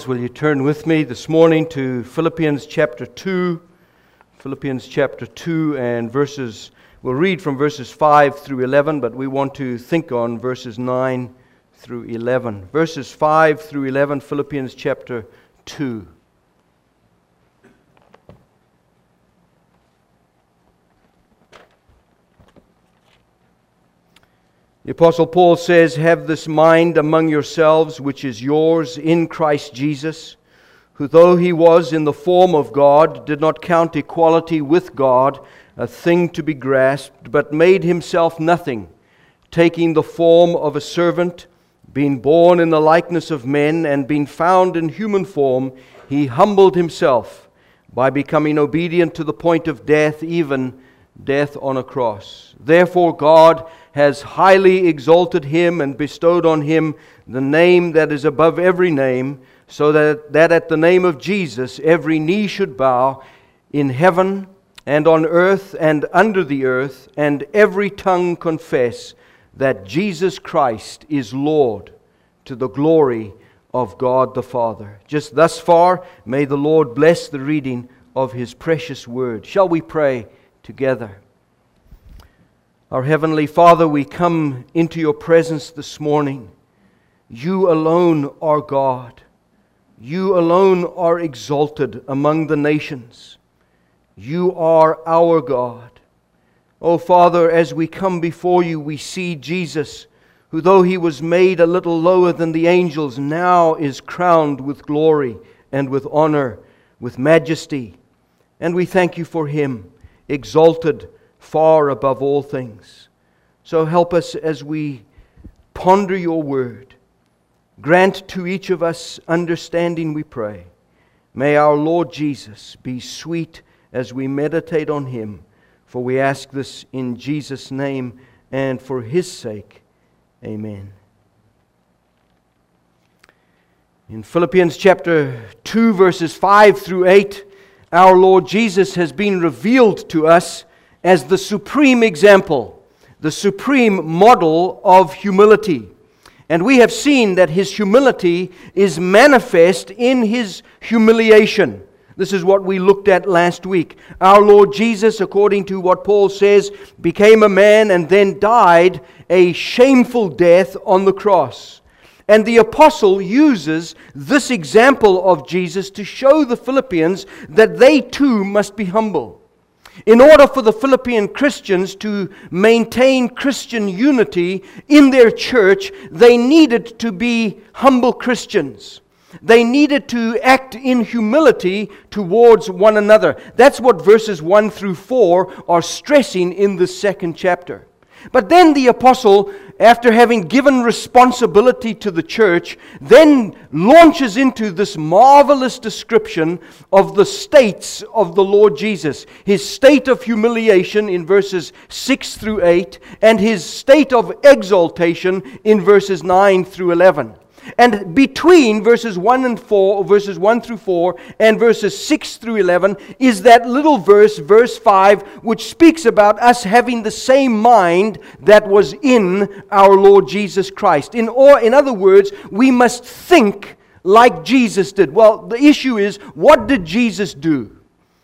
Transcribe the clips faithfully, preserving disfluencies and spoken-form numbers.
Bibles, will you turn with me this morning to Philippians chapter two. Philippians chapter two and verses, we'll read from verses five through eleven, but we want to think on verses nine through eleven. Verses five through eleven, Philippians chapter two. The Apostle Paul says, "Have this mind among yourselves, which is yours in Christ Jesus, who though he was in the form of God, did not count equality with God a thing to be grasped, but made himself nothing, taking the form of a servant, being born in the likeness of men, and being found in human form, he humbled himself by becoming obedient to the point of death, even death on a cross. Therefore God has highly exalted him and bestowed on him the name that is above every name, so that, that at the name of Jesus every knee should bow in heaven and on earth and under the earth, and every tongue confess that Jesus Christ is Lord, to the glory of God the Father." Just thus far, may the Lord bless the reading of His precious word. Shall we pray together? Our Heavenly Father, we come into Your presence this morning. You alone are God. You alone are exalted among the nations. You are our God. Oh Father, as we come before You, we see Jesus, who though He was made a little lower than the angels, now is crowned with glory and with honor, with majesty. And we thank You for Him, exalted far above all things. So help us as we ponder Your word. Grant to each of us understanding, we pray. May our Lord Jesus be sweet as we meditate on Him. For we ask this in Jesus' name and for His sake. Amen. In Philippians chapter two, verses five through eight, our Lord Jesus has been revealed to us as the supreme example, the supreme model of humility. And we have seen that His humility is manifest in His humiliation. This is what we looked at last week. Our Lord Jesus, according to what Paul says, became a man and then died a shameful death on the cross. And the apostle uses this example of Jesus to show the Philippians that they too must be humble. In order for the Philippian Christians to maintain Christian unity in their church, they needed to be humble Christians. They needed to act in humility towards one another. That's what verses one through four are stressing in the second chapter. But then the apostle, after having given responsibility to the church, then launches into this marvelous description of the states of the Lord Jesus. His state of humiliation in verses six through eight, and His state of exaltation in verses nine through eleven. And between verses one and four, verses one through four, and verses six through eleven is that little verse, verse five, which speaks about us having the same mind that was in our Lord Jesus Christ. In or, in other words, we must think like Jesus did. Well, the issue is, what did Jesus do?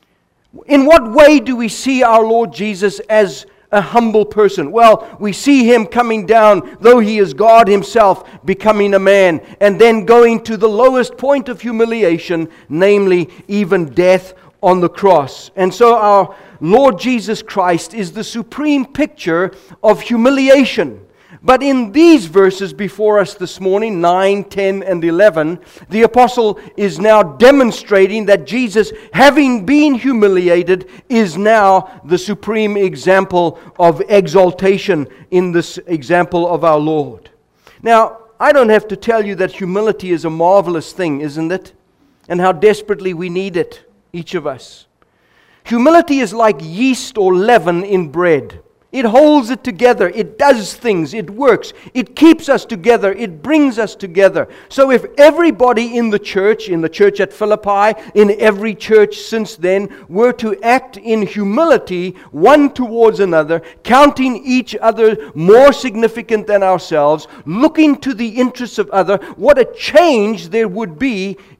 In what way do we see our Lord Jesus as a humble person? Well, we see Him coming down, though He is God Himself, becoming a man, and then going to the lowest point of humiliation, namely even death on the cross. And so our Lord Jesus Christ is the supreme picture of humiliation. But in these verses before us this morning, nine, ten, and eleven, the apostle is now demonstrating that Jesus, having been humiliated, is now the supreme example of exaltation in this example of our Lord. Now, I don't have to tell you that humility is a marvelous thing, isn't it? And how desperately we need it, each of us. Humility is like yeast or leaven in bread. It holds it together. It does things. It works. It keeps us together. It brings us together. So if everybody in the church, in the church at Philippi, in every church since then, were to act in humility one towards another, counting each other more significant than ourselves, looking to the interests of other, what a change there would be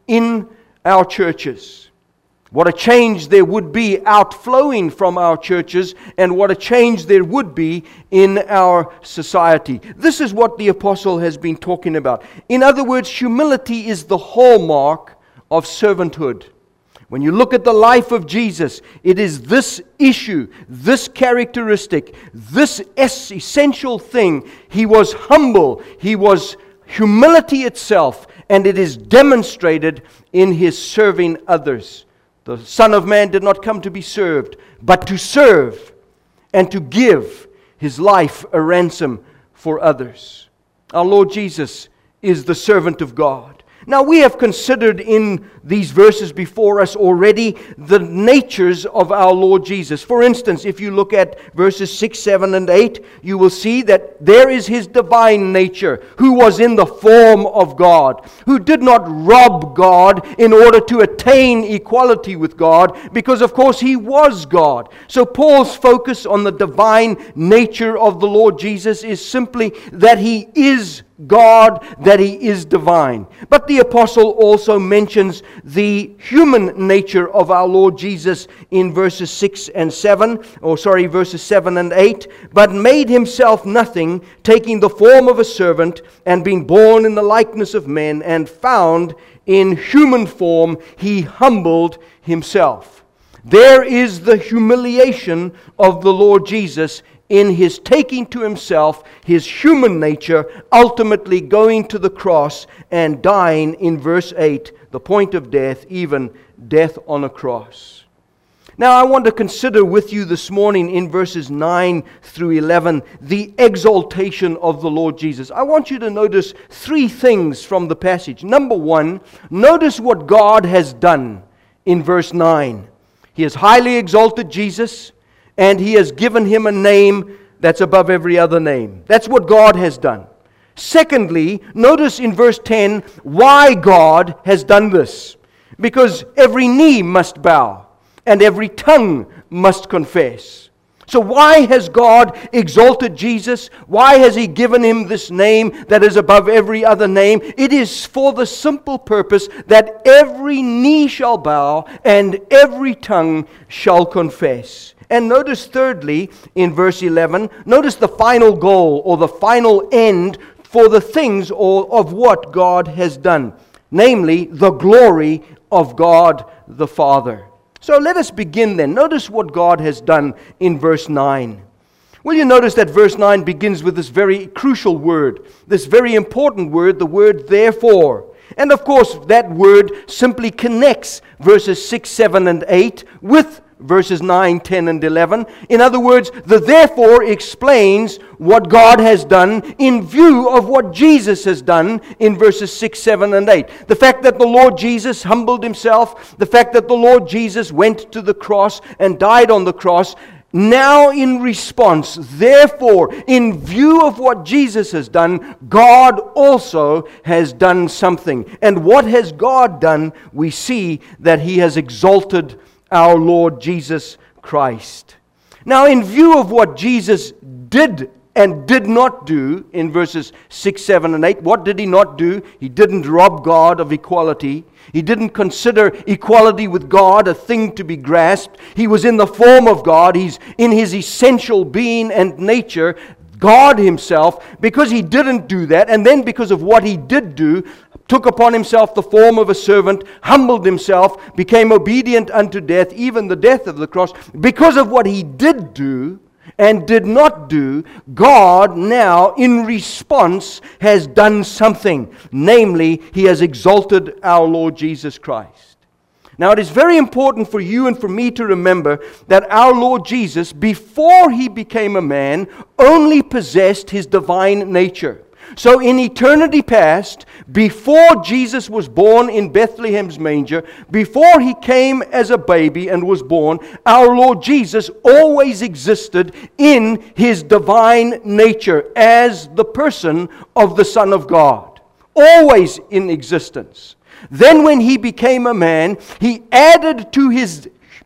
in our churches. What a change there would be outflowing from our churches, and what a change there would be in our society. This is what the apostle has been talking about. In other words, humility is the hallmark of servanthood. When you look at the life of Jesus, it is this issue, this characteristic, this essential thing. He was humble. He was humility itself, and it is demonstrated in His serving others. The Son of Man did not come to be served, but to serve and to give His life a ransom for others. Our Lord Jesus is the servant of God. Now, we have considered in these verses before us already the natures of our Lord Jesus. For instance, if you look at verses six, seven, and eight, you will see that there is His divine nature, who was in the form of God, who did not rob God in order to attain equality with God, because of course He was God. So Paul's focus on the divine nature of the Lord Jesus is simply that He is God, that He is divine. But the apostle also mentions the human nature of our Lord Jesus in verses six and seven, or sorry, verses seven and eight. But made Himself nothing, taking the form of a servant, and being born in the likeness of men, and found in human form, He humbled Himself. There is the humiliation of the Lord Jesus in His taking to Himself His human nature, ultimately going to the cross and dying in verse eight, the point of death, even death on a cross. Now I want to consider with you this morning in verses nine through eleven the exaltation of the Lord Jesus. I want you to notice three things from the passage. Number one, notice what God has done in verse nine. He has highly exalted Jesus, and He has given Him a name that's above every other name. That's what God has done. Secondly, notice in verse ten why God has done this. Because every knee must bow, and every tongue must confess. So why has God exalted Jesus? Why has He given Him this name that is above every other name? It is for the simple purpose that every knee shall bow and every tongue shall confess. And notice thirdly, in verse eleven, notice the final goal or the final end for the things or of what God has done. Namely, the glory of God the Father. So let us begin then. Notice what God has done in verse nine. Will you notice that verse nine begins with this very crucial word, this very important word, the word therefore. And of course, that word simply connects verses six, seven, and eight with verses nine, ten, and eleven. In other words, the therefore explains what God has done in view of what Jesus has done in verses six, seven, and eight. The fact that the Lord Jesus humbled Himself, the fact that the Lord Jesus went to the cross and died on the cross. Now in response, therefore, in view of what Jesus has done, God also has done something. And what has God done? We see that He has exalted our Lord Jesus Christ. Now, in view of what Jesus did and did not do in verses six, seven, and eight, what did He not do? He didn't rob God of equality. He didn't consider equality with God a thing to be grasped. He was in the form of God. He's in His essential being and nature, God Himself. Because He didn't do that, and then because of what He did do, took upon Himself the form of a servant, humbled Himself, became obedient unto death, even the death of the cross. Because of what He did do and did not do, God now, in response, has done something. Namely, He has exalted our Lord Jesus Christ. Now, it is very important for you and for me to remember that our Lord Jesus, before He became a man, only possessed His divine nature. So in eternity past, before Jesus was born in Bethlehem's manger, before He came as a baby and was born, our Lord Jesus always existed in His divine nature as the person of the Son of God. Always in existence. Then when He became a man, He added to His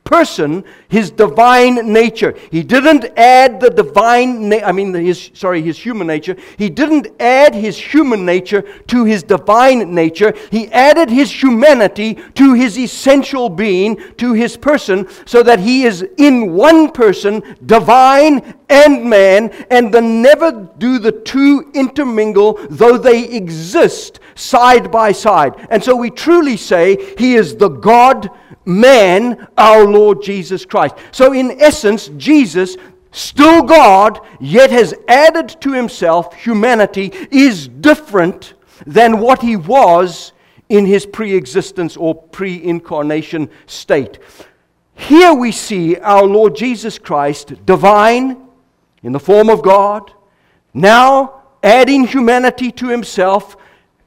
person, his divine nature. He didn't add the divine, na- I mean, his sorry, his human nature. He didn't add his human nature to his divine nature. He added his humanity to his essential being, to his person, so that he is in one person, divine and man, and the never do the two intermingle, though they exist side by side. And so we truly say he is the God man, our Lord Jesus Christ. So in essence, Jesus, still God, yet has added to himself humanity, is different than what he was in his pre-existence or pre-incarnation state. Here we see our Lord Jesus Christ, divine, in the form of God, now adding humanity to himself,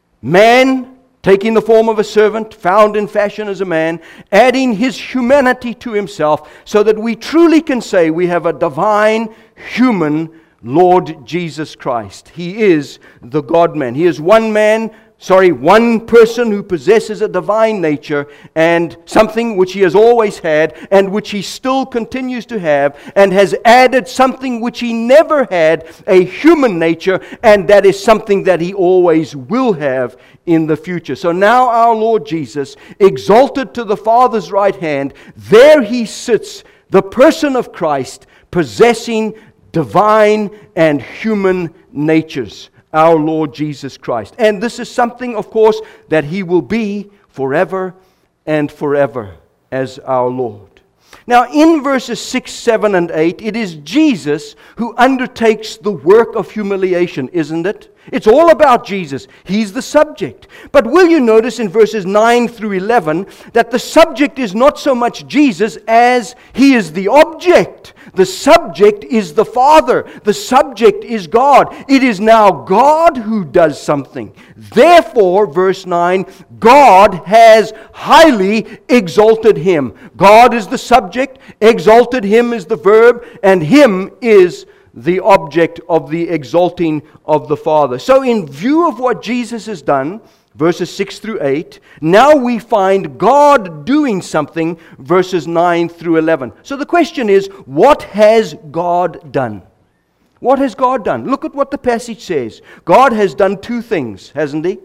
man, taking the form of a servant, found in fashion as a man, adding his humanity to himself, so that we truly can say we have a divine, human Lord Jesus Christ. He is the God-man. He is one man, sorry, one person who possesses a divine nature and something which he has always had and which he still continues to have, and has added something which he never had, a human nature, and that is something that he always will have in the future. So now our Lord Jesus, exalted to the Father's right hand, there he sits, the person of Christ, possessing divine and human natures, our Lord Jesus Christ. And this is something, of course, that he will be forever and forever as our Lord. Now, in verses six, seven, and eight, it is Jesus who undertakes the work of humiliation, isn't it? It's all about Jesus. He's the subject. But will you notice in verses nine through eleven that the subject is not so much Jesus as he is the object. The subject is the Father. The subject is God. It is now God who does something. Therefore, verse nine, God has highly exalted him. God is the subject, exalted him is the verb, and him is the object of the exalting of the Father. So in view of what Jesus has done, verses six through eight, now we find God doing something, verses nine through eleven. So the question is, what has God done? What has God done? Look at what the passage says. God has done two things, hasn't he?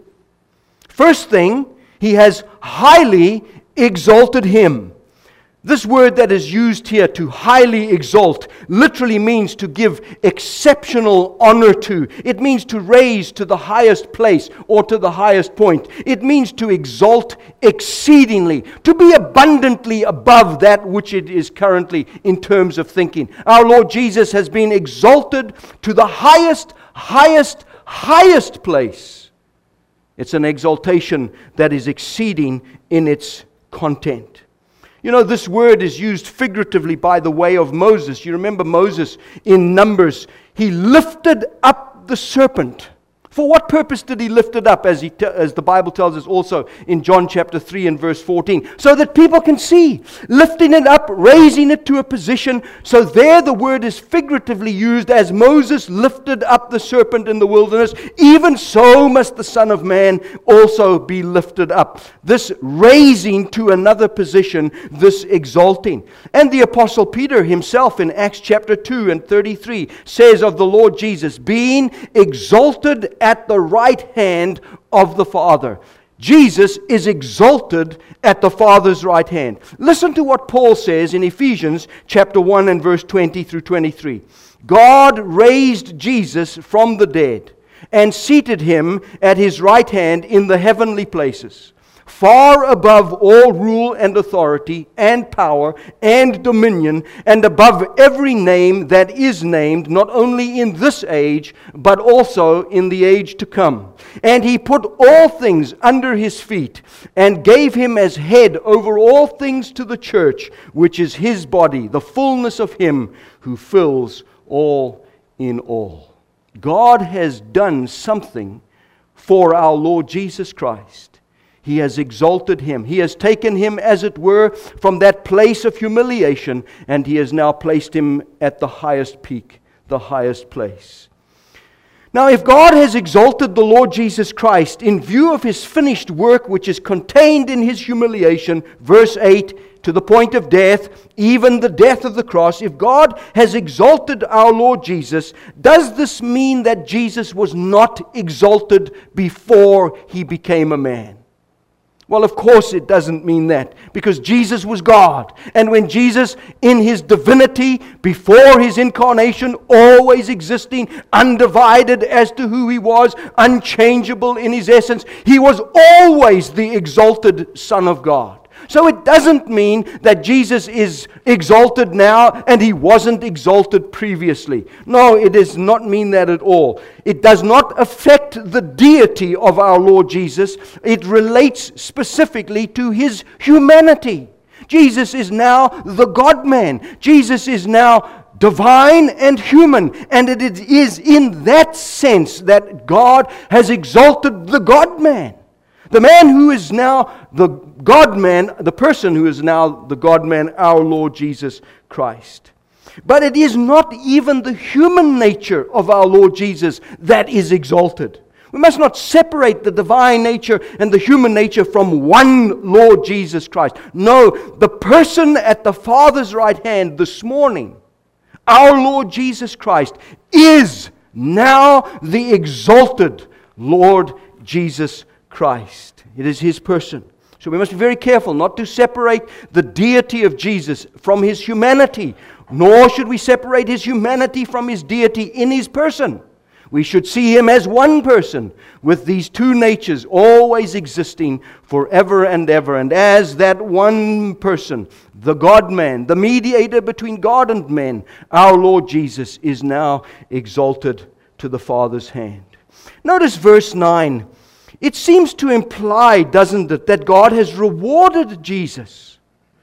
First thing, he has highly exalted him. This word that is used here, to highly exalt, literally means to give exceptional honor to. It means to raise to the highest place or to the highest point. It means to exalt exceedingly, to be abundantly above that which it is currently in terms of thinking. Our Lord Jesus has been exalted to the highest, highest, highest place. It's an exaltation that is exceeding in its content. You know, this word is used figuratively by the way of Moses. You remember Moses in Numbers. He lifted up the serpent. For what purpose did he lift it up, as, he te- as the Bible tells us also in John chapter three and verse fourteen? So that people can see. Lifting it up, raising it to a position. So there the word is figuratively used as Moses lifted up the serpent in the wilderness. Even so must the Son of Man also be lifted up. This raising to another position, this exalting. And the Apostle Peter himself in Acts chapter two and thirty-three says of the Lord Jesus, being exalted at the right hand of the Father. Jesus is exalted at the Father's right hand. Listen to what Paul says in Ephesians chapter one and verse twenty through twenty-three. God raised Jesus from the dead and seated him at his right hand in the heavenly places, far above all rule and authority and power and dominion, and above every name that is named, not only in this age, but also in the age to come. And he put all things under his feet, and gave him as head over all things to the church, which is his body, the fullness of him who fills all in all. God has done something for our Lord Jesus Christ. He has exalted him. He has taken him, as it were, from that place of humiliation, and he has now placed him at the highest peak, the highest place. Now, if God has exalted the Lord Jesus Christ in view of His finished work, which is contained in His humiliation, verse eight, to the point of death, even the death of the cross, if God has exalted our Lord Jesus, does this mean that Jesus was not exalted before He became a man? Well, of course it doesn't mean that, because Jesus was God. And when Jesus, in His divinity, before His incarnation, always existing, undivided as to who He was, unchangeable in His essence, He was always the exalted Son of God. So it doesn't mean that Jesus is exalted now and He wasn't exalted previously. No, it does not mean that at all. It does not affect the deity of our Lord Jesus. It relates specifically to His humanity. Jesus is now the God-man. Jesus is now divine and human. And it is in that sense that God has exalted the God-man. The man who is now the God-man, the person who is now the God-man, our Lord Jesus Christ. But it is not even the human nature of our Lord Jesus that is exalted. We must not separate the divine nature and the human nature from one Lord Jesus Christ. No, the person at the Father's right hand this morning, our Lord Jesus Christ, is now the exalted Lord Jesus Christ. Christ. It is His person. So we must be very careful not to separate the deity of Jesus from His humanity, nor should we separate His humanity from His deity in His person. We should see Him as one person with these two natures always existing forever and ever. And as that one person, the God-man, the mediator between God and men, our Lord Jesus is now exalted to the Father's hand. Notice verse nine. It seems to imply, doesn't it, that God has rewarded Jesus.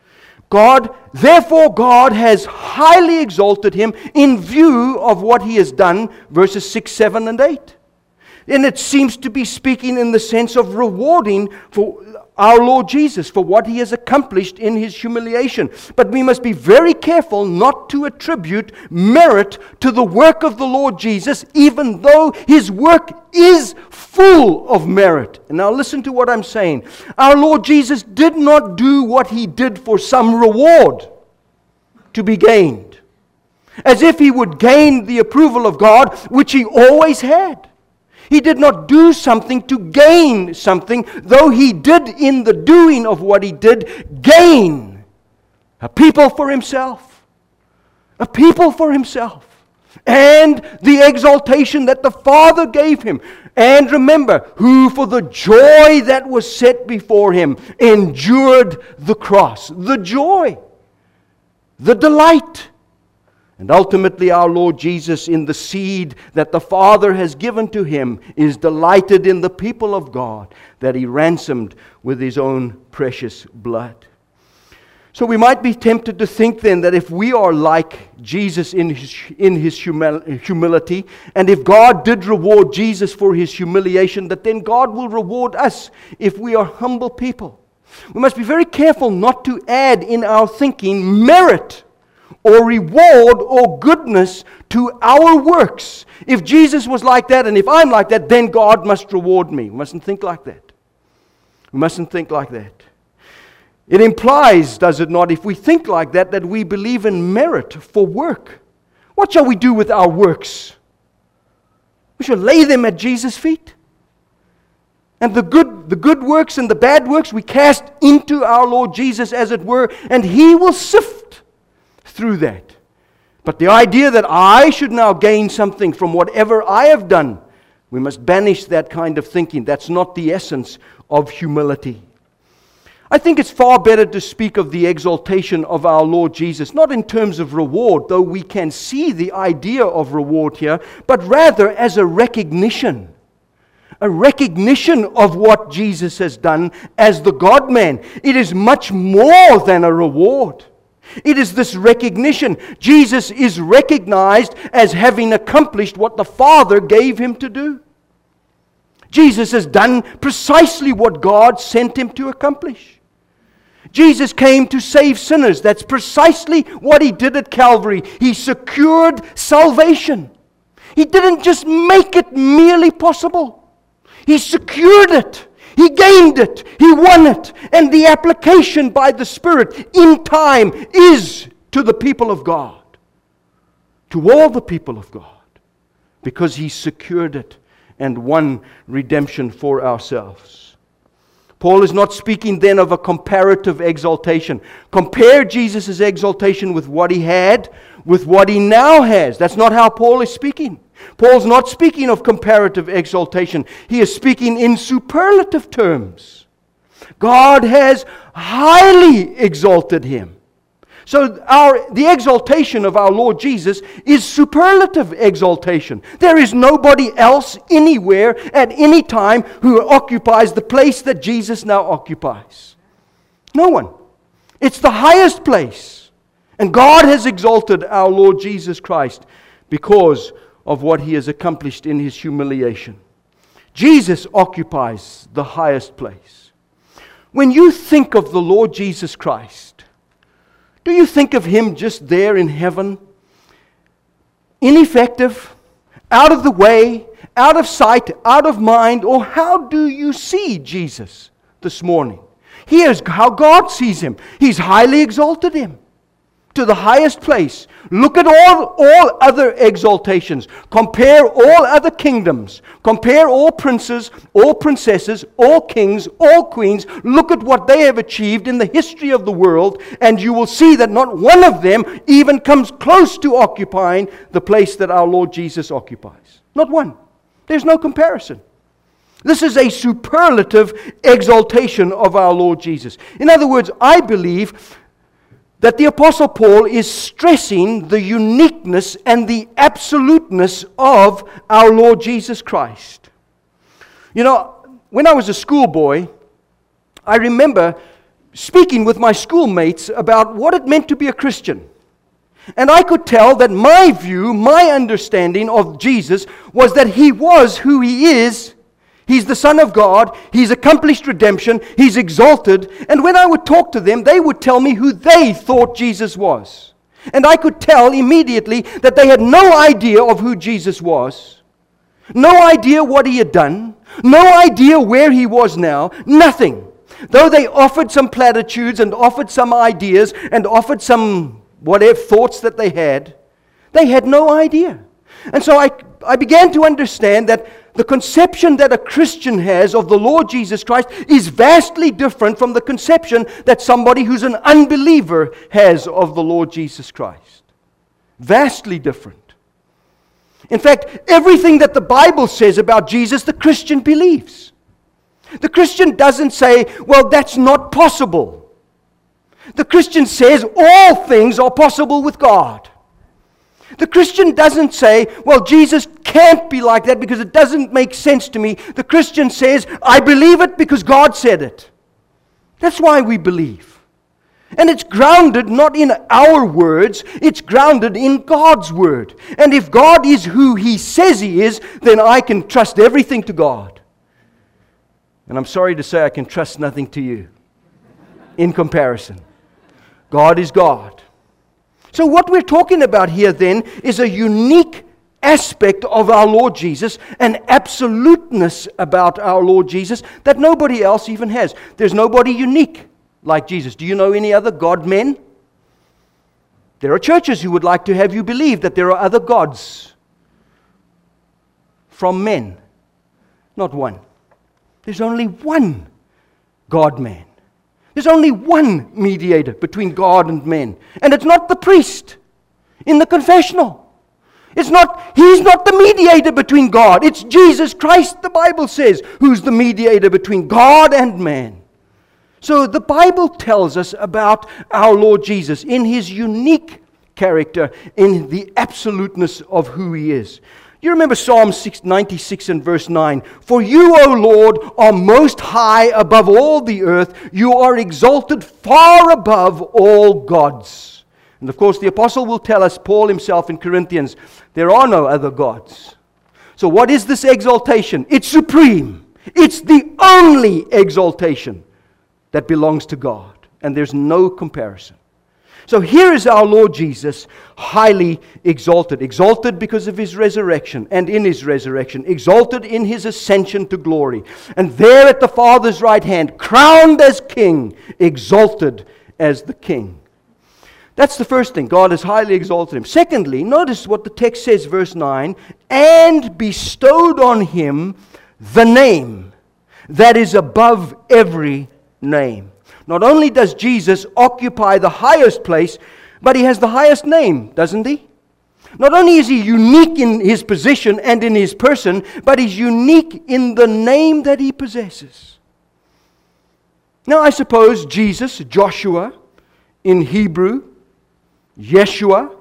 God, therefore God has highly exalted Him in view of what He has done, verses six, seven, and eight. And it seems to be speaking in the sense of rewarding for our Lord Jesus for what He has accomplished in His humiliation. But we must be very careful not to attribute merit to the work of the Lord Jesus, even though His work is full of merit. And now listen to what I'm saying. Our Lord Jesus did not do what He did for some reward to be gained, as if He would gain the approval of God, which He always had. He did not do something to gain something, though He did in the doing of what He did gain a people for Himself. A people for Himself. And the exaltation that the Father gave Him. And remember, who for the joy that was set before Him endured the cross. The joy. The delight. And ultimately our Lord Jesus, in the seed that the Father has given to Him, is delighted in the people of God that He ransomed with His own precious blood. So we might be tempted to think then that if we are like Jesus in His, in his humil- humility, and if God did reward Jesus for His humiliation, that then God will reward us if we are humble people. We must be very careful not to add in our thinking merit or reward or goodness to our works. If Jesus was like that and if I'm like that, then God must reward me. We mustn't think like that. We mustn't think like that. It implies, does it not, if we think like that, that we believe in merit for work. What shall we do with our works? We shall lay them at Jesus' feet. And the good, the good works and the bad works we cast into our Lord Jesus, as it were, and He will sift through that. But the idea that I should now gain something from whatever I have done, we must banish that kind of thinking. That's not the essence of humility. I think it's far better to speak of the exaltation of our Lord Jesus, not in terms of reward, though we can see the idea of reward here, but rather as a recognition. A recognition of what Jesus has done as the God-man. It is much more than a reward. It is this recognition. Jesus is recognized as having accomplished what the Father gave Him to do. Jesus has done precisely what God sent Him to accomplish. Jesus came to save sinners. That's precisely what He did at Calvary. He secured salvation. He didn't just make it merely possible. He secured it. He gained it. He won it. And the application by the Spirit in time is to the people of God. To all the people of God. Because He secured it and won redemption for ourselves. Paul is not speaking then of a comparative exaltation. Compare Jesus' exaltation with what He had, with what He now has. That's not how Paul is speaking. Paul's not speaking of comparative exaltation. He is speaking in superlative terms. God has highly exalted Him. So our, the exaltation of our Lord Jesus is superlative exaltation. There is nobody else anywhere at any time who occupies the place that Jesus now occupies. No one. It's the highest place. And God has exalted our Lord Jesus Christ because of what He has accomplished in His humiliation. Jesus occupies the highest place. When you think of the Lord Jesus Christ, do you think of Him just there in heaven, ineffective, out of the way, out of sight, out of mind? Or how do you see Jesus this morning? Here's how God sees Him. He's highly exalted Him to the highest place. Look at all, all other exaltations. Compare all other kingdoms. Compare all princes, all princesses, all kings, all queens. Look at what they have achieved in the history of the world, and you will see that not one of them even comes close to occupying the place that our Lord Jesus occupies. Not one. There's no comparison. This is a superlative exaltation of our Lord Jesus. In other words, I believe that the Apostle Paul is stressing the uniqueness and the absoluteness of our Lord Jesus Christ. You know, when I was a schoolboy, I remember speaking with my schoolmates about what it meant to be a Christian. And I could tell that my view, my understanding of Jesus was that He was who He is. He's the Son of God. He's accomplished redemption. He's exalted. And when I would talk to them, they would tell me who they thought Jesus was. And I could tell immediately that they had no idea of who Jesus was. No idea what He had done. No idea where He was now. Nothing. Though they offered some platitudes and offered some ideas and offered some whatever thoughts that they had, they had no idea. And so I, I began to understand that the conception that a Christian has of the Lord Jesus Christ is vastly different from the conception that somebody who's an unbeliever has of the Lord Jesus Christ. Vastly different. In fact, everything that the Bible says about Jesus, the Christian believes. The Christian doesn't say, well, that's not possible. The Christian says all things are possible with God. The Christian doesn't say, well, Jesus can't be like that because it doesn't make sense to me. The Christian says, I believe it because God said it. That's why we believe. And it's grounded not in our words, it's grounded in God's word. And if God is who He says He is, then I can trust everything to God. And I'm sorry to say I can trust nothing to you in comparison. God is God. So what we're talking about here then is a unique aspect of our Lord Jesus, an absoluteness about our Lord Jesus that nobody else even has. There's nobody unique like Jesus. Do you know any other God-men? There are churches who would like to have you believe that there are other gods from men. Not one. There's only one God-man. There's only one mediator between God and men. And it's not the priest in the confessional. It's not, he's not the mediator between God. It's Jesus Christ, the Bible says, who's the mediator between God and man. So the Bible tells us about our Lord Jesus in His unique character, in the absoluteness of who He is. You remember Psalm ninety-six and verse nine. For you, O Lord, are most high above all the earth. You are exalted far above all gods. And of course, the apostle will tell us, Paul himself in Corinthians, there are no other gods. So what is this exaltation? It's supreme. It's the only exaltation that belongs to God. And there's no comparison. So here is our Lord Jesus, highly exalted. Exalted because of His resurrection and in His resurrection. Exalted in His ascension to glory. And there at the Father's right hand, crowned as King, exalted as the King. That's the first thing. God has highly exalted Him. Secondly, notice what the text says, verse nine. And bestowed on Him the name that is above every name. Not only does Jesus occupy the highest place, but He has the highest name, doesn't He? Not only is He unique in His position and in His person, but He's unique in the name that He possesses. Now I suppose Jesus, Joshua, in Hebrew, Yeshua,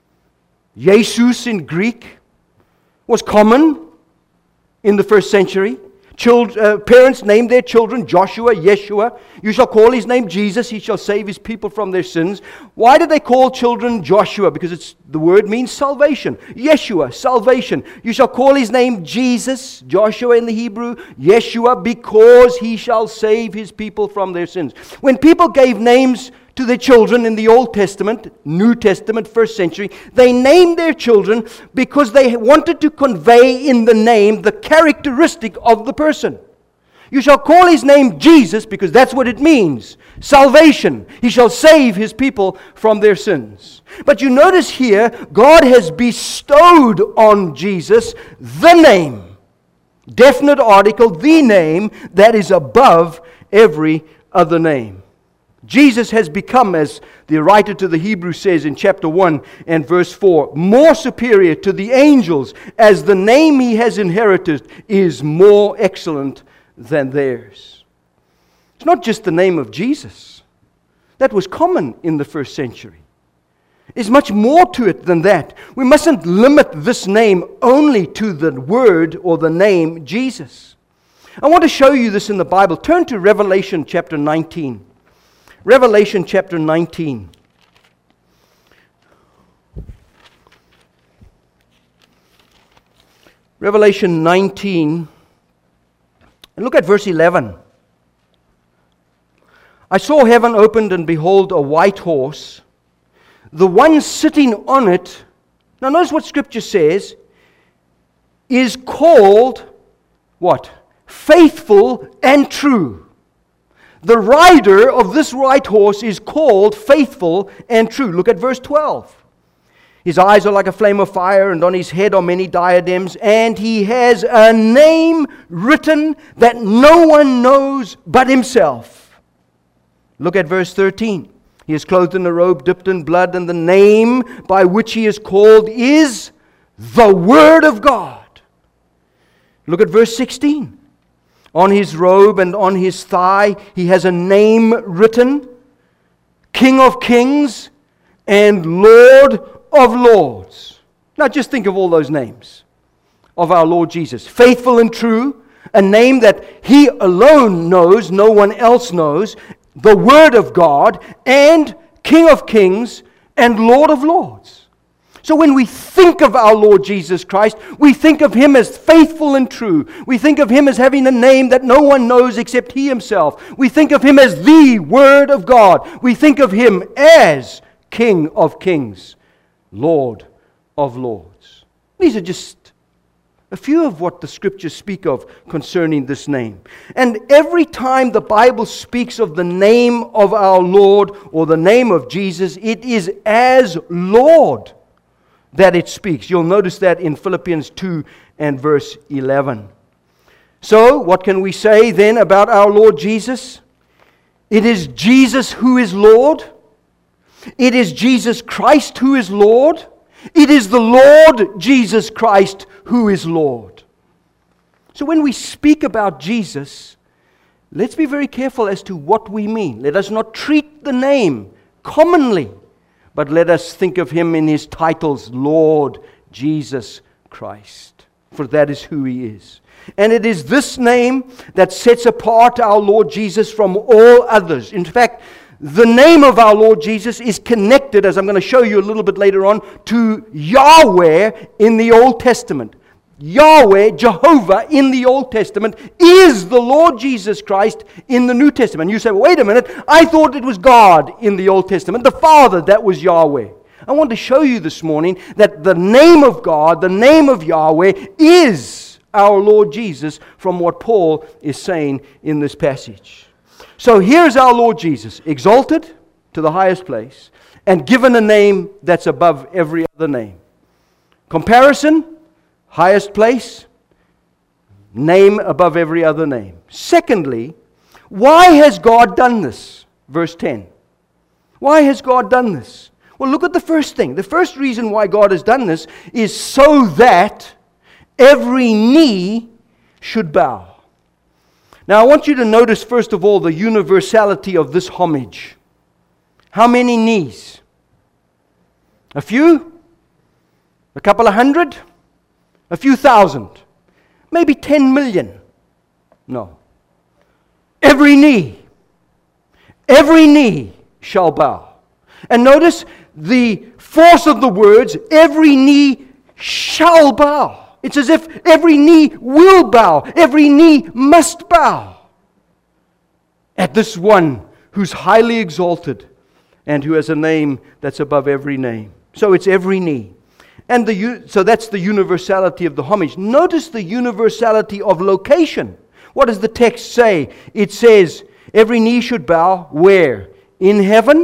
Jesus in Greek, was common in the first century. Child, uh, parents named their children Joshua, Yeshua. You shall call his name Jesus. He shall save his people from their sins. Why did they call children Joshua? Because it's the word means salvation. Yeshua, salvation. You shall call his name Jesus, Joshua in the Hebrew, Yeshua, because he shall save his people from their sins. When people gave names to their children in the Old Testament, New Testament, first century, they named their children because they wanted to convey in the name the characteristic of the person. You shall call his name Jesus because that's what it means. Salvation. He shall save his people from their sins. But you notice here, God has bestowed on Jesus the name, definite article, the name that is above every other name. Jesus has become, as the writer to the Hebrews says in chapter one and verse four, more superior to the angels, as the name he has inherited is more excellent than theirs. It's not just the name of Jesus. That was common in the first century. There's much more to it than that. We mustn't limit this name only to the word or the name Jesus. I want to show you this in the Bible. Turn to Revelation chapter nineteen. Revelation chapter nineteen. Revelation nineteen. And look at verse eleven. I saw heaven opened, and behold, a white horse. The one sitting on it, now notice what Scripture says, is called, what? Faithful and true. The rider of this white horse is called faithful and true. Look at verse twelve. His eyes are like a flame of fire, and on his head are many diadems, and he has a name written that no one knows but himself. Look at verse thirteen. He is clothed in a robe dipped in blood, and the name by which he is called is the Word of God. Look at verse sixteen. On his robe and on his thigh, he has a name written, King of Kings and Lord of Lords. Now just think of all those names of our Lord Jesus. Faithful and true, a name that he alone knows, no one else knows, the Word of God, and King of Kings and Lord of Lords. So when we think of our Lord Jesus Christ, we think of Him as faithful and true. We think of Him as having a name that no one knows except He Himself. We think of Him as the Word of God. We think of Him as King of Kings, Lord of Lords. These are just a few of what the Scriptures speak of concerning this name. And every time the Bible speaks of the name of our Lord or the name of Jesus, it is as Lord that it speaks. You'll notice that in Philippians two and verse eleven. So, what can we say then about our Lord Jesus? It is Jesus who is Lord. It is Jesus Christ who is Lord. It is the Lord Jesus Christ who is Lord. So when we speak about Jesus, let's be very careful as to what we mean. Let us not treat the name commonly, but let us think of Him in His titles, Lord Jesus Christ. For that is who He is. And it is this name that sets apart our Lord Jesus from all others. In fact, the name of our Lord Jesus is connected, as I'm going to show you a little bit later on, to Yahweh in the Old Testament. Yahweh, Jehovah in the Old Testament is the Lord Jesus Christ in the New Testament. You say, well, wait a minute, I thought it was God in the Old Testament, the Father that was Yahweh. I want to show you this morning that the name of God, the name of Yahweh, is our Lord Jesus from what Paul is saying in this passage. So here's our Lord Jesus, exalted to the highest place and given a name that's above every other name. Comparison, highest place, name above every other name. Secondly, why has God done this? Verse ten. Why has God done this? Well, look at the first thing. The first reason why God has done this is so that every knee should bow. Now, I want you to notice, first of all, the universality of this homage. How many knees? A few? A couple of hundred? A few thousand? Maybe ten million? No. Every knee, every knee shall bow. And notice the force of the words, every knee shall bow. It's as if every knee will bow, every knee must bow at this one who's highly exalted and who has a name that's above every name. So it's every knee. And the so that's the universality of the homage. Notice the universality of location. What does the text say? It says, every knee should bow where? In heaven,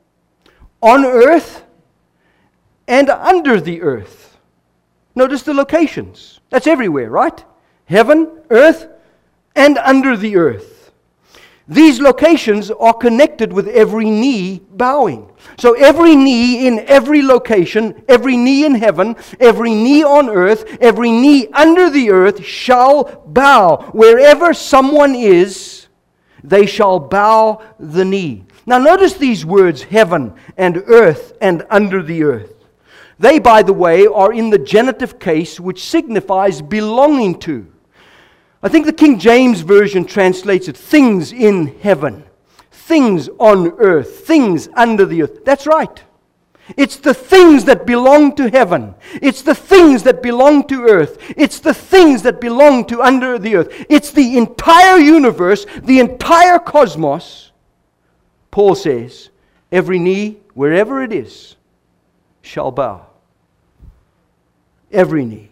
on earth, and under the earth. Notice the locations. That's everywhere, right? Heaven, earth, and under the earth. These locations are connected with every knee bowing. So every knee in every location, every knee in heaven, every knee on earth, every knee under the earth shall bow. Wherever someone is, they shall bow the knee. Now notice these words, heaven and earth and under the earth. They, by the way, are in the genitive case, which signifies belonging to. I think the King James Version translates it, things in heaven, things on earth, things under the earth. That's right. It's the things that belong to heaven. It's the things that belong to earth. It's the things that belong to under the earth. It's the entire universe, the entire cosmos. Paul says, every knee, wherever it is, shall bow. Every knee.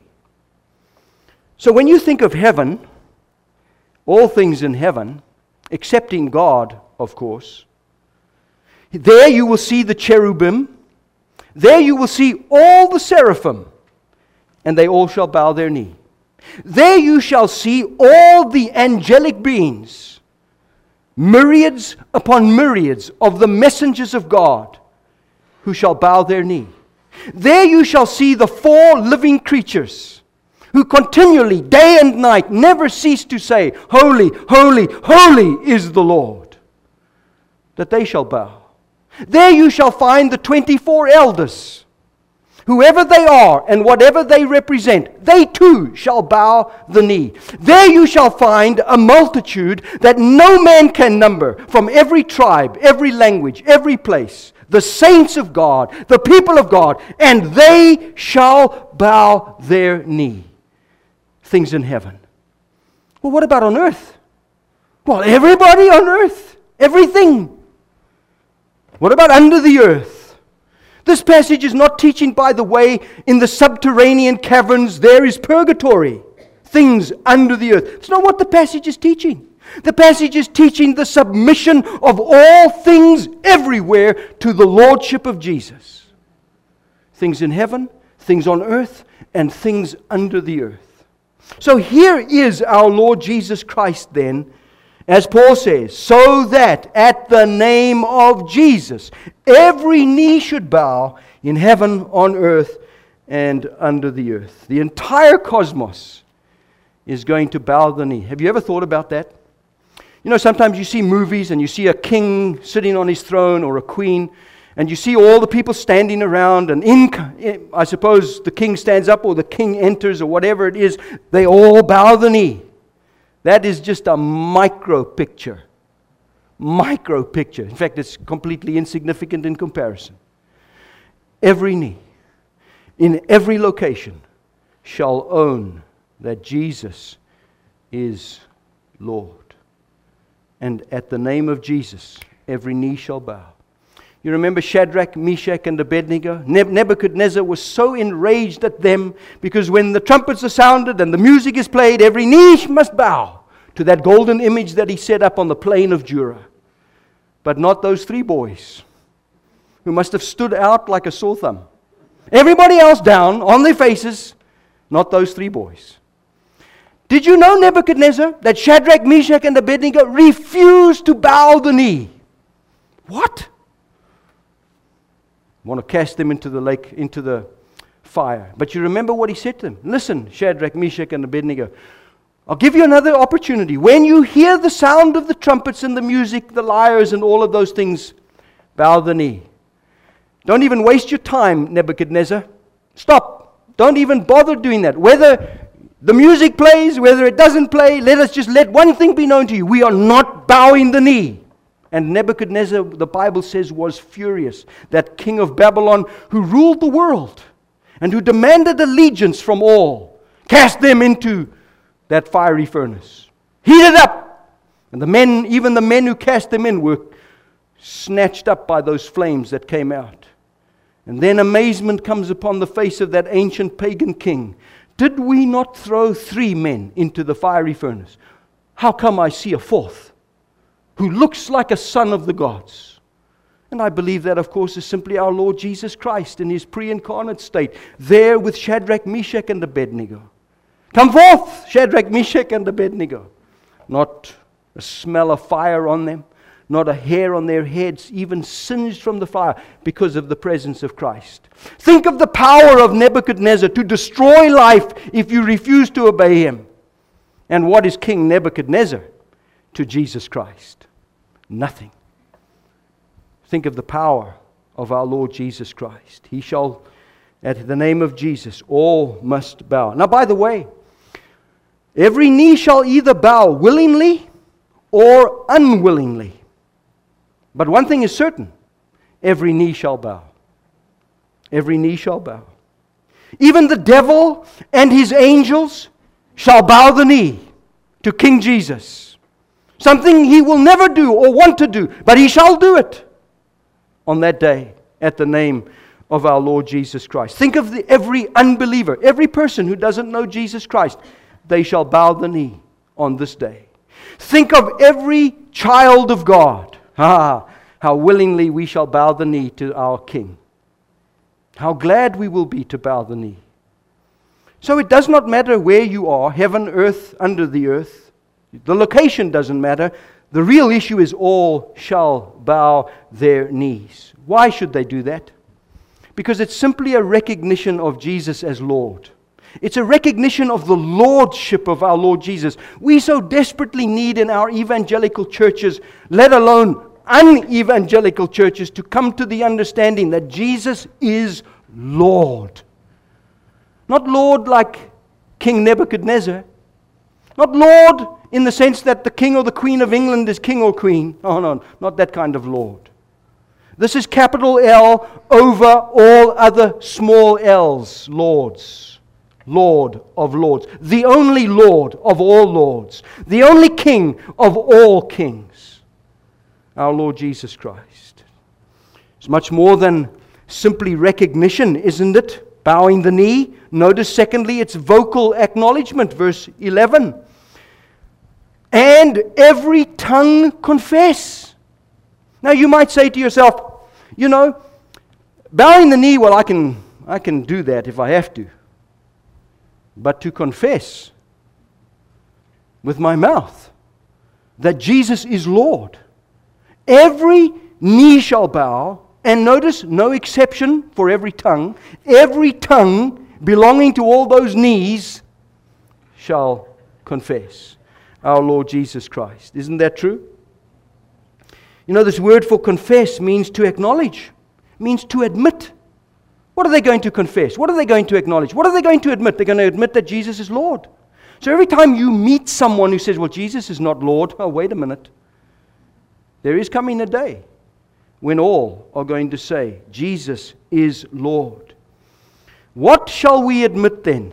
So when you think of heaven, all things in heaven, excepting God, of course, there you will see the cherubim, there you will see all the seraphim, and they all shall bow their knee. There you shall see all the angelic beings, myriads upon myriads of the messengers of God, who shall bow their knee. There you shall see the four living creatures, who continually, day and night, never cease to say, holy, holy, holy is the Lord, that they shall bow. There you shall find the twenty-four elders, whoever they are and whatever they represent, they too shall bow the knee. There you shall find a multitude that no man can number, from every tribe, every language, every place, the saints of God, the people of God, and they shall bow their knee. Things in heaven. Well, what about on earth? Well, everybody on earth. Everything. What about under the earth? This passage is not teaching, by the way, in the subterranean caverns there is purgatory. Things under the earth. It's not what the passage is teaching. The passage is teaching the submission of all things everywhere to the lordship of Jesus. Things in heaven, things on earth, and things under the earth. So here is our Lord Jesus Christ then, as Paul says, so that at the name of Jesus, every knee should bow in heaven, on earth, and under the earth. The entire cosmos is going to bow the knee. Have you ever thought about that? You know, sometimes you see movies and you see a king sitting on his throne or a queen, and you see all the people standing around, and in, I suppose the king stands up or the king enters or whatever it is, they all bow the knee. That is just a micro picture. Micro picture. In fact, it's completely insignificant in comparison. Every knee, in every location, shall own that Jesus is Lord. And at the name of Jesus, every knee shall bow. You remember Shadrach, Meshach, and Abednego? Nebuchadnezzar was so enraged at them because when the trumpets are sounded and the music is played, every knee must bow to that golden image that he set up on the plain of Dura. But not those three boys who must have stood out like a sore thumb. Everybody else down on their faces, not those three boys. Did you know, Nebuchadnezzar, that Shadrach, Meshach, and Abednego refused to bow the knee? What? Want to cast them into the lake, into the fire. But you remember what he said to them. Listen, Shadrach, Meshach, and Abednego, I'll give you another opportunity. When you hear the sound of the trumpets and the music, the lyres and all of those things, bow the knee. Don't even waste your time, Nebuchadnezzar. Stop. Don't even bother doing that. Whether the music plays, whether it doesn't play, let us just let one thing be known to you. We are not bowing the knee. And Nebuchadnezzar, the Bible says, was furious. That king of Babylon who ruled the world and who demanded allegiance from all, cast them into that fiery furnace. Heated up. And the men, even the men who cast them in, were snatched up by those flames that came out. And then amazement comes upon the face of that ancient pagan king. Did we not throw three men into the fiery furnace? How come I see a fourth who looks like a son of the gods? And I believe that, of course, is simply our Lord Jesus Christ in His pre-incarnate state, there with Shadrach, Meshach, and Abednego. Come forth, Shadrach, Meshach, and Abednego. Not a smell of fire on them, not a hair on their heads, even singed from the fire because of the presence of Christ. Think of the power of Nebuchadnezzar to destroy life if you refuse to obey him. And what is King Nebuchadnezzar to Jesus Christ? Nothing. Think of the power of our Lord Jesus Christ. He shall, at the name of Jesus, all must bow. Now, by the way, every knee shall either bow willingly or unwillingly. But one thing is certain, every knee shall bow. Every knee shall bow. Even the devil and his angels shall bow the knee to King Jesus. Something he will never do or want to do, but he shall do it on that day at the name of our Lord Jesus Christ. Think of the, every unbeliever, every person who doesn't know Jesus Christ, they shall bow the knee on this day. Think of every child of God. Ah, how willingly we shall bow the knee to our King. How glad we will be to bow the knee. So it does not matter where you are, heaven, earth, under the earth. The location doesn't matter. The real issue is all shall bow their knees. Why should they do that? Because it's simply a recognition of Jesus as Lord. It's a recognition of the lordship of our Lord Jesus. We so desperately need in our evangelical churches, let alone un-evangelical churches, to come to the understanding that Jesus is Lord. Not Lord like King Nebuchadnezzar. Not Lord in the sense that the King or the Queen of England is King or Queen. Oh no, not that kind of Lord. This is capital L over all other small L's, Lords. Lord of Lords. The only Lord of all Lords. The only King of all kings. Our Lord Jesus Christ. It's much more than simply recognition, isn't it? Bowing the knee. Notice, secondly, it's vocal acknowledgement. Verse eleven. And every tongue confess. Now you might say to yourself, you know, bowing the knee, well, I can, I can do that if I have to. But to confess with my mouth that Jesus is Lord. Every knee shall bow, and notice, no exception for every tongue. Every tongue belonging to all those knees shall confess our Lord Jesus Christ. Isn't that true? You know, this word for confess means to acknowledge, means to admit. What are they going to confess? What are they going to acknowledge? What are they going to admit? They're going to admit that Jesus is Lord. So every time you meet someone who says, well, Jesus is not Lord, oh, wait a minute. There is coming a day when all are going to say, Jesus is Lord. What shall we admit then?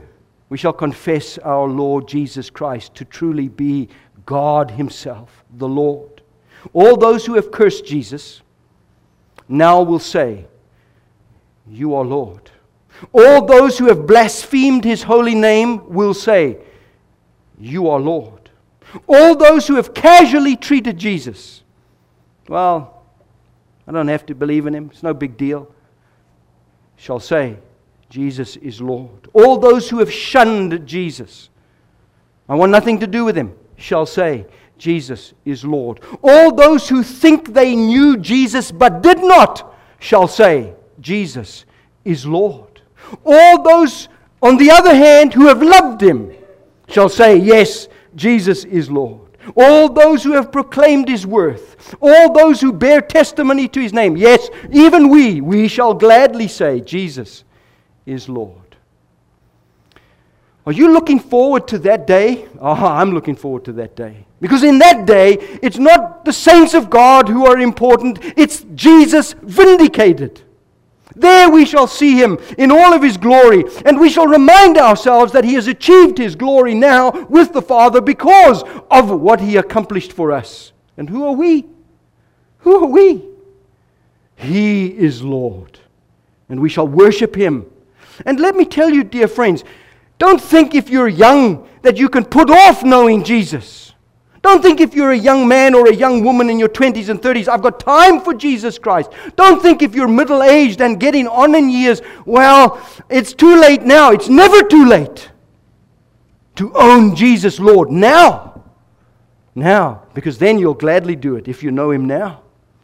We shall confess our Lord Jesus Christ to truly be God Himself, the Lord. All those who have cursed Jesus now will say, You are Lord. All those who have blasphemed His holy name will say, You are Lord. All those who have casually treated Jesus, well, I don't have to believe in Him, it's no big deal, shall say, Jesus is Lord. All those who have shunned Jesus, I want nothing to do with Him, shall say, Jesus is Lord. All those who think they knew Jesus but did not, shall say, Jesus is Lord. All those, on the other hand, who have loved Him, shall say, yes, Jesus is Lord. All those who have proclaimed His worth, all those who bear testimony to His name, yes, even we, we shall gladly say, Jesus is Lord. Are you looking forward to that day? Oh, I'm looking forward to that day. Because in that day, it's not the saints of God who are important, it's Jesus vindicated. There we shall see Him in all of His glory, and we shall remind ourselves that He has achieved His glory now with the Father because of what He accomplished for us. And who are we? Who are we? He is Lord, and we shall worship Him. And let me tell you, dear friends, don't think if you're young that you can put off knowing Jesus. Don't think if you're a young man or a young woman in your twenties and thirties, I've got time for Jesus Christ. Don't think if you're middle-aged and getting on in years, well, it's too late now. It's never too late to own Jesus Lord now. Now, because then you'll gladly do it if you know Him now.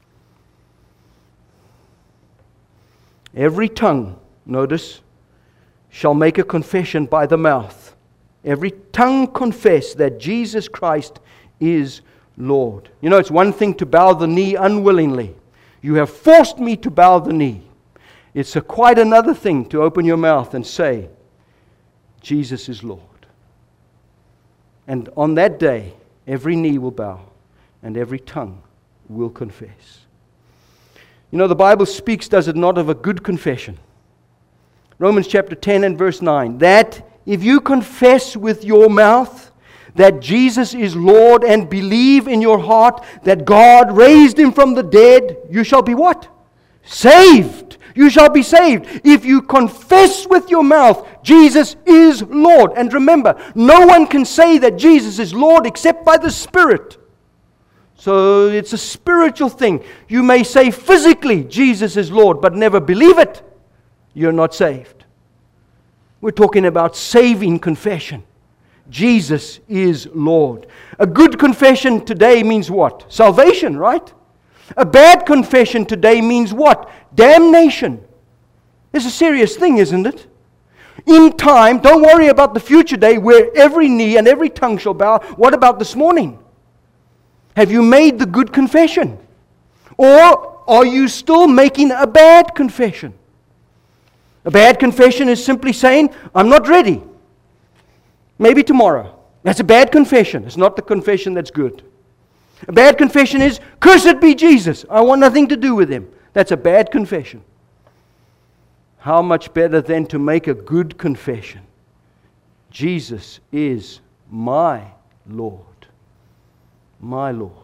Every tongue, notice, shall make a confession by the mouth. Every tongue confess that Jesus Christ is Lord. You know, it's one thing to bow the knee unwillingly. You have forced me to bow the knee. It's a quite another thing to open your mouth and say, Jesus is Lord. And on that day, every knee will bow and every tongue will confess. You know, the Bible speaks, does it not, of a good confession. Romans chapter ten and verse nine, that if you confess with your mouth that Jesus is Lord and believe in your heart that God raised Him from the dead, you shall be what? Saved. You shall be saved. If you confess with your mouth, Jesus is Lord. And remember, no one can say that Jesus is Lord except by the Spirit. So it's a spiritual thing. You may say physically, Jesus is Lord, but never believe it. You're not saved. We're talking about saving confession. Jesus is Lord. A good confession today means what? Salvation, right? A bad confession today means what? Damnation. It's a serious thing, isn't it? In time, don't worry about the future day where every knee and every tongue shall bow. What about this morning? Have you made the good confession? Or are you still making a bad confession? A bad confession is simply saying, I'm not ready. Maybe tomorrow. That's a bad confession. It's not the confession that's good. A bad confession is, cursed be Jesus. I want nothing to do with Him. That's a bad confession. How much better then to make a good confession? Jesus is my Lord. My Lord.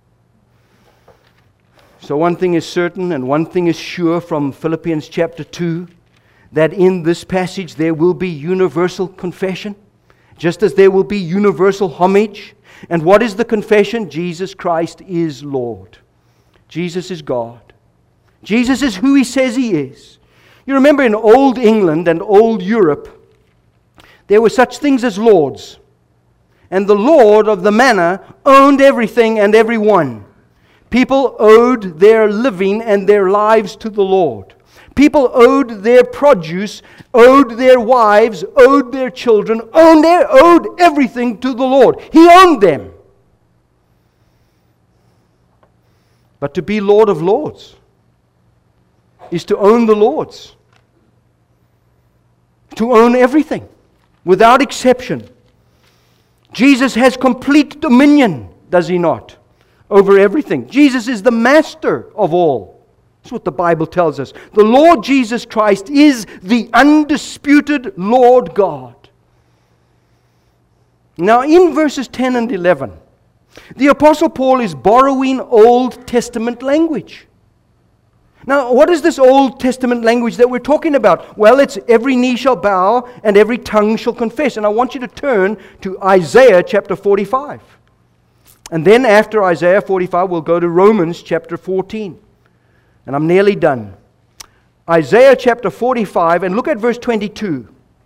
So one thing is certain and one thing is sure from Philippians chapter two, that in this passage there will be universal confession, just as there will be universal homage. And what is the confession? Jesus Christ is Lord. Jesus is God. Jesus is who He says He is. You remember in old England and old Europe, there were such things as lords. And the lord of the manor owned everything and everyone. People owed their living and their lives to the Lord. People owed their produce, owed their wives, owed their children, owed, their, owed everything to the Lord. He owned them. But to be Lord of Lords is to own the Lords. To own everything, without exception. Jesus has complete dominion, does He not, over everything. Jesus is the master of all. That's what the Bible tells us. The Lord Jesus Christ is the undisputed Lord God. Now, in verses ten and eleven, the Apostle Paul is borrowing Old Testament language. Now, what is this Old Testament language that we're talking about? Well, it's every knee shall bow and every tongue shall confess. And I want you to turn to Isaiah chapter forty-five. And then after Isaiah forty-five, we'll go to Romans chapter fourteen. And I'm nearly done. Isaiah chapter forty-five, and look at verse twenty-two.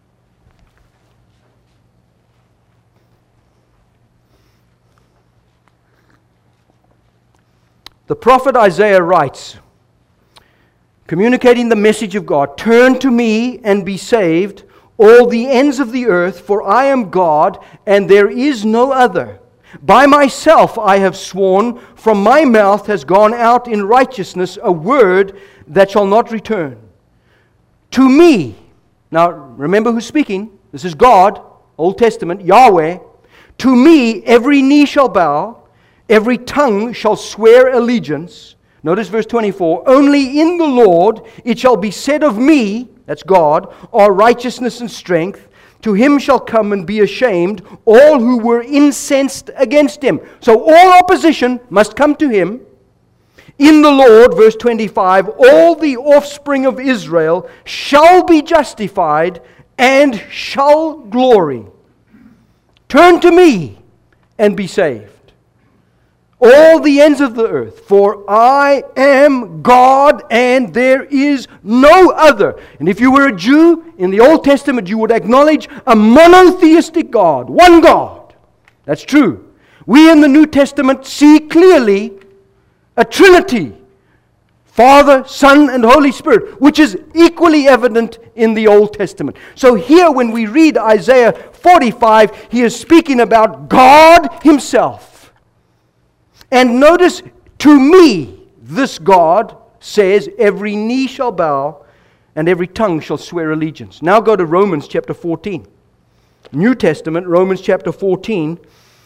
The prophet Isaiah writes, communicating the message of God, "Turn to me and be saved, all the ends of the earth, for I am God, and there is no other. By myself I have sworn, from my mouth has gone out in righteousness a word that shall not return. To me," now remember who's speaking, this is God, Old Testament, Yahweh, "to me every knee shall bow, every tongue shall swear allegiance." Notice verse twenty-four. "Only in the Lord it shall be said of me," that's God, "are righteousness and strength. To him shall come and be ashamed all who were incensed against him." So all opposition must come to him. "In the Lord," verse twenty-five, "all the offspring of Israel shall be justified and shall glory." Turn to me and be saved, all the ends of the earth, for I am God and there is no other. And if you were a Jew in the Old Testament, you would acknowledge a monotheistic God, one God. That's true. We in the New Testament see clearly a Trinity, Father, Son, and Holy Spirit, which is equally evident in the Old Testament. So here when we read Isaiah forty-five, he is speaking about God himself. And notice, to me, this God says, every knee shall bow and every tongue shall swear allegiance. Now go to Romans chapter fourteen. New Testament, Romans chapter fourteen.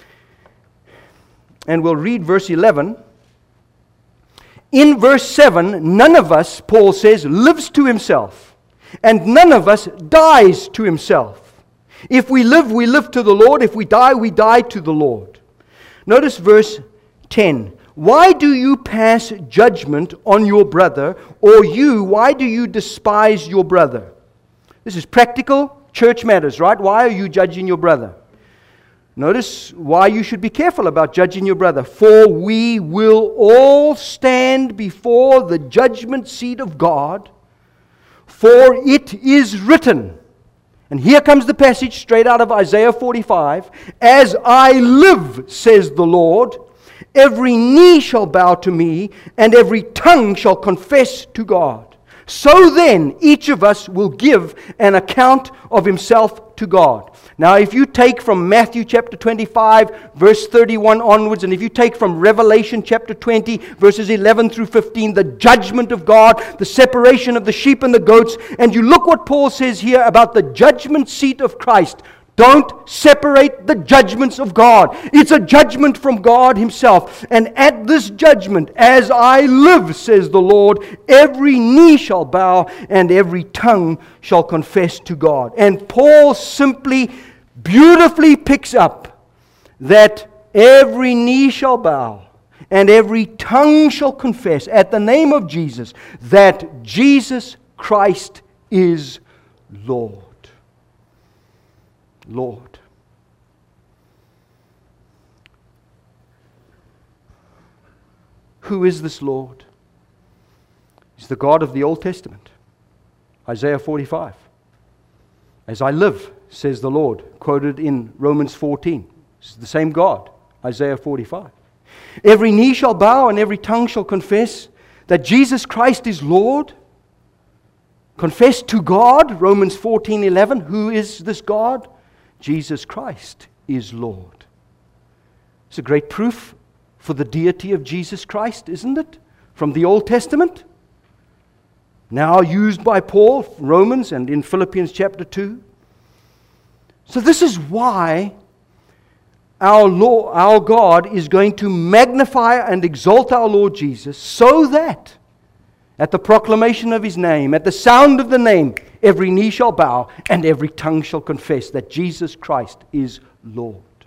And we'll read verse eleven. In verse seven, none of us, Paul says, lives to himself. And none of us dies to himself. If we live, we live to the Lord. If we die, we die to the Lord. Notice verse ten. "Why do you pass judgment on your brother? Or you, why do you despise your brother?" This is practical church matters, right? Why are you judging your brother? Notice why you should be careful about judging your brother. "For we will all stand before the judgment seat of God. For it is written," and here comes the passage straight out of Isaiah forty-five, "As I live, says the Lord, every knee shall bow to me, and every tongue shall confess to God. So then, each of us will give an account of himself to God." Now, if you take from Matthew chapter twenty-five, verse thirty-one onwards, and if you take from Revelation chapter twenty, verses eleven through fifteen, the judgment of God, the separation of the sheep and the goats, and you look what Paul says here about the judgment seat of Christ, don't separate the judgments of God. It's a judgment from God himself. "And at this judgment, as I live, says the Lord, every knee shall bow and every tongue shall confess to God." And Paul simply, beautifully picks up that every knee shall bow and every tongue shall confess at the name of Jesus that Jesus Christ is Lord. Lord. Who is this Lord? He's the God of the Old Testament. Isaiah forty-five. "As I live, says the Lord," quoted in Romans fourteen. It's the same God, Isaiah forty-five. "Every knee shall bow and every tongue shall confess that Jesus Christ is Lord." Confess to God, Romans fourteen eleven. Who is this God? Jesus Christ is Lord. It's a great proof for the deity of Jesus Christ, isn't it? From the Old Testament. Now used by Paul, Romans, and in Philippians chapter two. So this is why our Lord, our God is going to magnify and exalt our Lord Jesus, so that at the proclamation of his name, at the sound of the name, every knee shall bow and every tongue shall confess that Jesus Christ is Lord.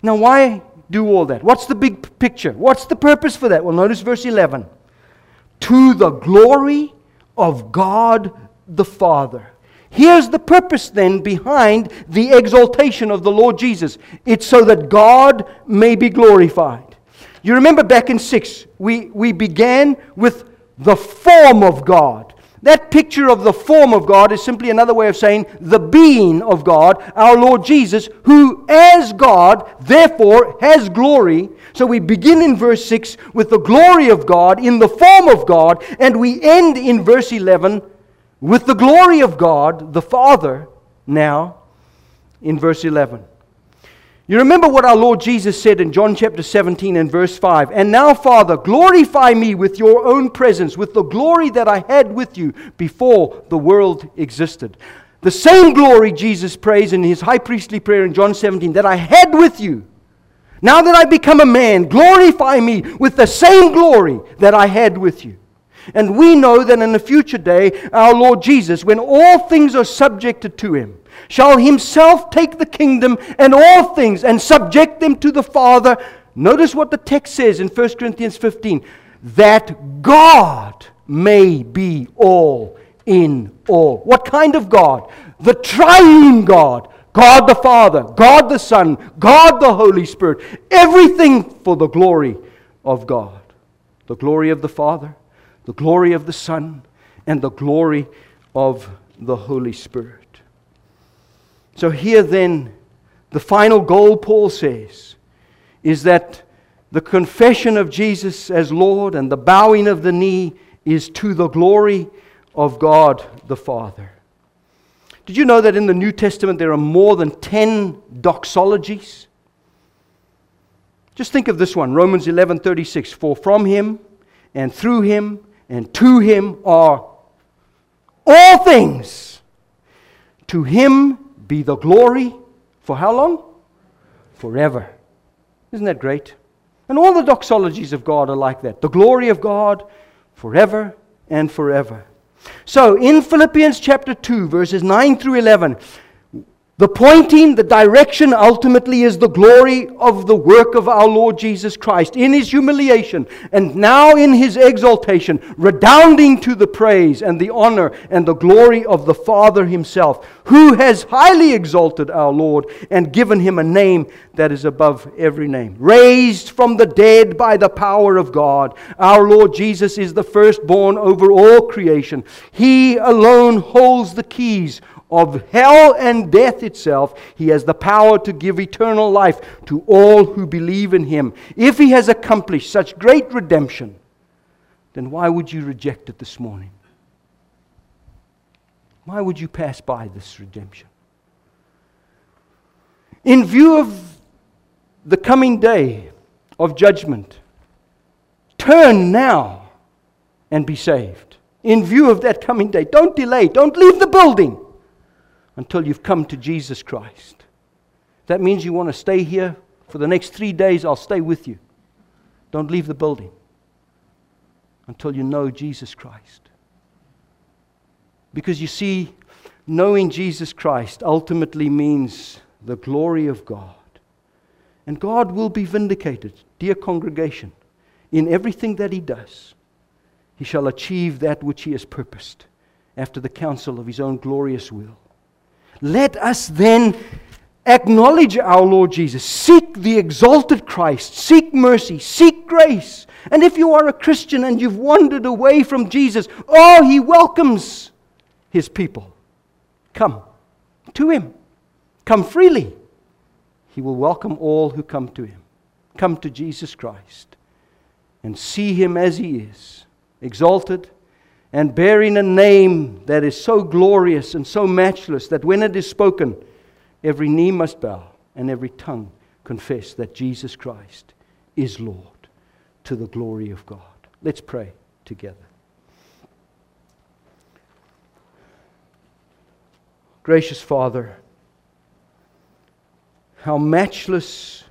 Now, why do all that? What's the big picture? What's the purpose for that? Well, notice verse eleven. To the glory of God the Father. Here's the purpose then behind the exaltation of the Lord Jesus. It's so that God may be glorified. You remember back in six, we, we began with the form of God. That picture of the form of God is simply another way of saying the being of God, our Lord Jesus, who as God, therefore, has glory. So we begin in verse six with the glory of God, in the form of God, and we end in verse eleven with the glory of God, the Father, now in verse eleven. You remember what our Lord Jesus said in John chapter seventeen and verse five. And now, Father, glorify me with your own presence, with the glory that I had with you before the world existed. The same glory Jesus prays in his high priestly prayer in John seventeen, that I had with you. Now that I become a man, glorify me with the same glory that I had with you. And we know that in the future day, our Lord Jesus, when all things are subjected to him, shall himself take the kingdom and all things and subject them to the Father. Notice what the text says in First Corinthians fifteen. That God may be all in all. What kind of God? The triune God. God the Father, God the Son, God the Holy Spirit. Everything for the glory of God. The glory of the Father, the glory of the Son, and the glory of the Holy Spirit. So here then, the final goal, Paul says, is that the confession of Jesus as Lord and the bowing of the knee is to the glory of God the Father. Did you know that in the New Testament there are more than ten doxologies? Just think of this one, Romans eleven thirty-six. For from him and through him and to him are all things. To him be the glory for how long? Forever. Isn't that great? And all the doxologies of God are like that. The glory of God forever and forever. So in Philippians chapter two, verses nine through eleven, the pointing, the direction ultimately is the glory of the work of our Lord Jesus Christ in his humiliation and now in his exaltation, redounding to the praise and the honor and the glory of the Father himself, who has highly exalted our Lord and given him a name that is above every name. Raised from the dead by the power of God, our Lord Jesus is the firstborn over all creation. He alone holds the keys of hell and death itself. He has the power to give eternal life to all who believe in him. If he has accomplished such great redemption, then why would you reject it this morning? Why would you pass by this redemption? In view of the coming day of judgment, turn now and be saved. In view of that coming day, don't delay, don't leave the building until you've come to Jesus Christ. That means you want to stay here for the next three days, I'll stay with you. Don't leave the building until you know Jesus Christ. Because you see, knowing Jesus Christ ultimately means the glory of God. And God will be vindicated, dear congregation, in everything that he does. He shall achieve that which he has purposed after the counsel of his own glorious will. Let us then acknowledge our Lord Jesus. Seek the exalted Christ. Seek mercy. Seek grace. And if you are a Christian and you've wandered away from Jesus, oh, he welcomes his people. Come to him. Come freely. He will welcome all who come to him. Come to Jesus Christ and see him as he is, exalted, and bearing a name that is so glorious and so matchless that when it is spoken, every knee must bow and every tongue confess that Jesus Christ is Lord, to the glory of God. Let's pray together. Gracious Father, how matchless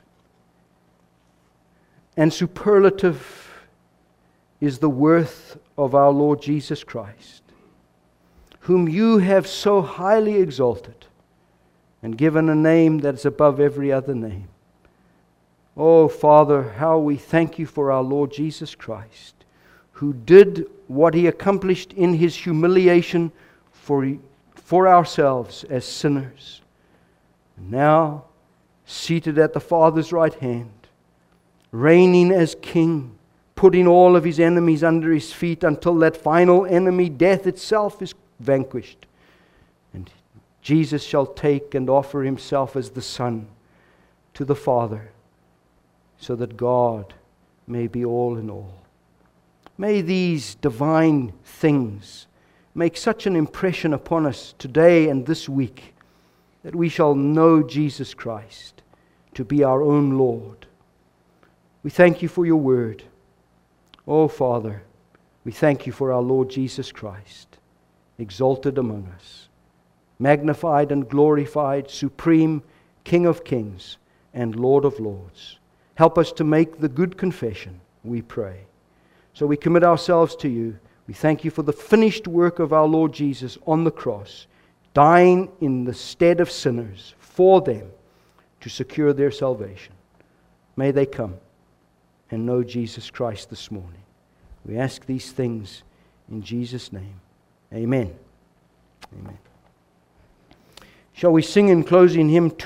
and superlative is the worth of our Lord Jesus Christ, whom you have so highly exalted and given a name that is above every other name, Oh, Father, how we thank you for our Lord Jesus Christ, who did what He accomplished in His humiliation for, for ourselves as sinners. Now, seated at the Father's right hand, reigning as King, putting all of His enemies under His feet until that final enemy, death itself, is vanquished. And Jesus shall take and offer Himself as the Son to the Father, so that God may be all in all. May these divine things make such an impression upon us today and this week that we shall know Jesus Christ to be our own Lord. We thank you for your word. Oh, Father, we thank you for our Lord Jesus Christ, exalted among us, magnified and glorified, supreme King of kings and Lord of lords. Help us to make the good confession, we pray. So we commit ourselves to you. We thank you for the finished work of our Lord Jesus on the cross, dying in the stead of sinners for them to secure their salvation. May they come and know Jesus Christ this morning. We ask these things in Jesus' name. Amen. Amen. Shall we sing in closing hymn two?